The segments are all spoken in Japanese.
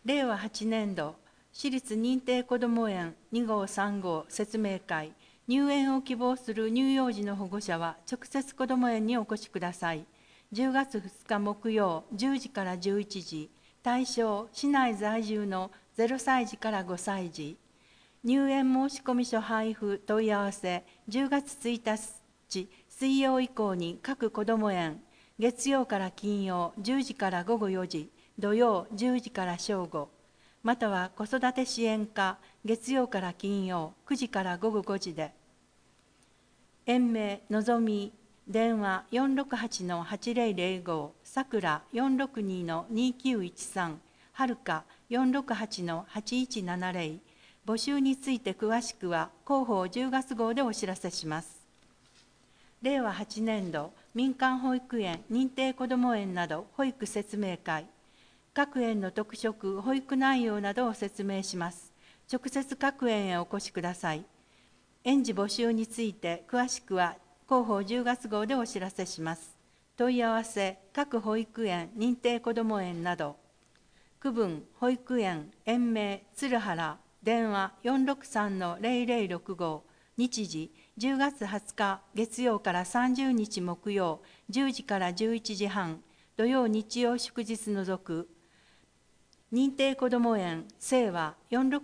令和8年度、私立認定こども園2号3号説明会、入園を希望する乳幼児の保護者は、直接こども園にお越しください。10月2日木曜、10時から11時、対象、市内在住の0歳児から5歳児。入園申込書配布問い合わせ、10月1日水曜以降に各こども園、月曜から金曜10時から午後4時、土曜10時から正午、または子育て支援課、月曜から金曜9時から午後5時で。園名のぞみ、電話468-8005、さくら462-2913、はるか468-8170。募集について詳しくは広報10月号でお知らせします。令和8年度民間保育園認定こども園など保育説明会、各園の特色、保育内容などを説明します。直接各園へお越しください。園児募集について詳しくは広報10月号でお知らせします。問い合わせ、各保育園認定こども園など、区分保育園園名鶴原、電話463-0065、日時10月20日月曜から30日木曜10時から11時半、土曜日曜祝日除く。認定こども園清和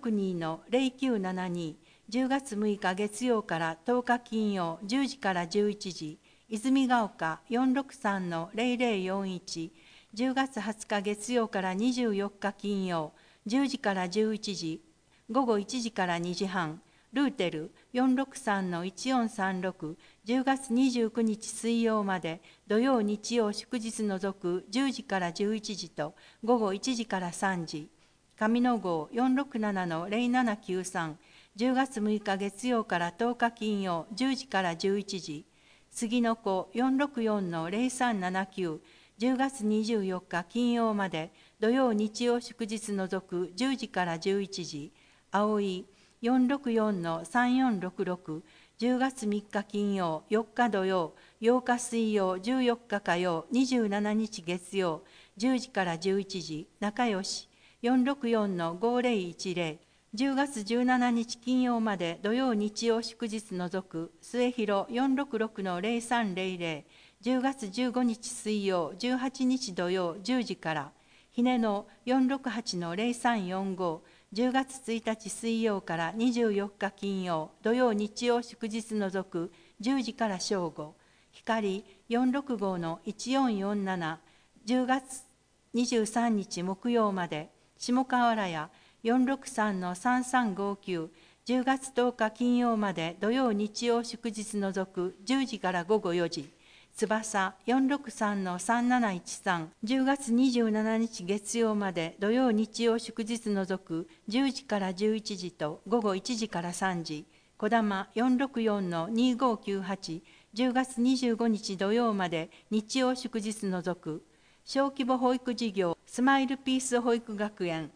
462-0972、10月6日月曜から10日金曜10時から11時、泉ヶ丘463-0041、10月20日月曜から24日金曜10時から11時、午後1時から2時半、ルーテル463-1436、10月29日水曜まで、土曜日曜祝日除く10時から11時と午後1時から3時、上野号467-0793、10月6日月曜から10日金曜10時から11時、杉の子464-0379、10月24日金曜まで、土曜日曜祝日除く10時から11時、葵464-3466、10月3日金曜、4日土曜、8日水曜、14日火曜、27日月曜、10時から11時、仲良し464-5010、10月17日金曜まで土曜日曜祝日除く末広466-0300、10月15日水曜、18日土曜10時から、ひねの468-0345、10月1日水曜から24日金曜、土曜日曜祝日除く10時から正午、光465-1447、10月23日木曜まで、下河原屋463-3359、10月10日金曜まで土曜日曜祝日除く10時から午後4時、翼463-3713、10月27日月曜まで土曜日曜祝日除く10時から11時と午後1時から3時、小玉464-2598、10月25日土曜まで日曜祝日除く。小規模保育事業スマイルピース保育学園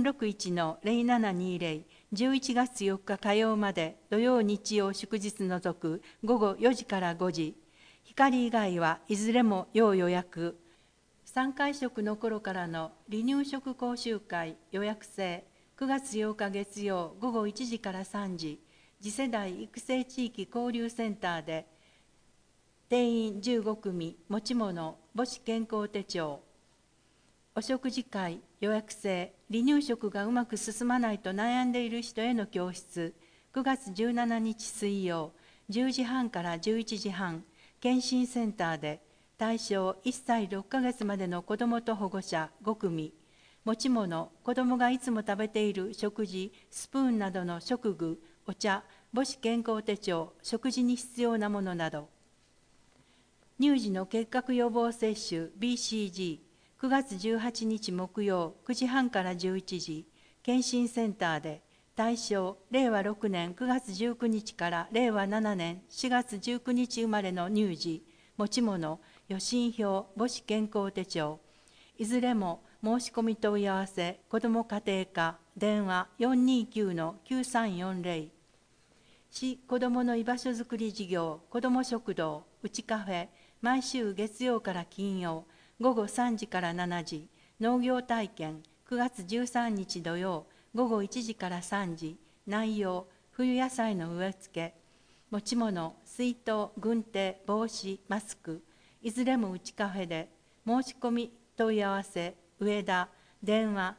461-0720、11月4日火曜まで土曜日曜祝日除く午後4時から5時、光以外はいずれも要予約。3回食の頃からの離乳食講習会予約制、9月8日月曜午後1時から3時、次世代育成地域交流センターで、定員15組、持ち物、母子健康手帳。お食事会予約制、離乳食がうまく進まないと悩んでいる人への教室、9月17日水曜、10時半から11時半、健診センターで、対象1歳6ヶ月までの子どもと保護者5組、持ち物、子どもがいつも食べている食事、スプーンなどの食具、お茶、母子健康手帳、食事に必要なものなど。乳児の結核予防接種 BCG、9月18日木曜9時半から11時、健診センターで、対象令和6年9月19日から令和7年4月19日生まれの乳児、持ち物、予診票、母子健康手帳、いずれも申し込み問い合わせ、子ども家庭課、電話429-9340、市子どもの居場所づくり事業、子ども食堂、うちカフェ、毎週月曜から金曜、午後3時から7時、農業体験、9 9月13日土曜午後1時から3時。内容、冬野菜の植え付け。持ち物、水筒、軍手、帽子、マスク。いずれもうちカフェで。申し込み問い合わせ、上田、電話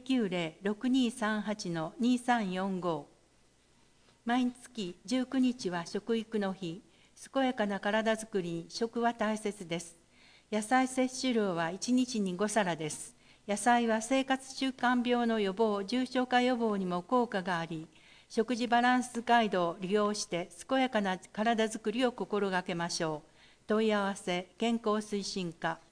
090-6238-2345。毎月19日は食育の日。健やかな体づくりに食は大切です。野菜摂取量は1日に5皿です。野菜は生活習慣病の予防、重症化予防にも効果があり、食事バランスガイドを利用して健やかな体づくりを心がけましょう。問い合わせ、健康推進課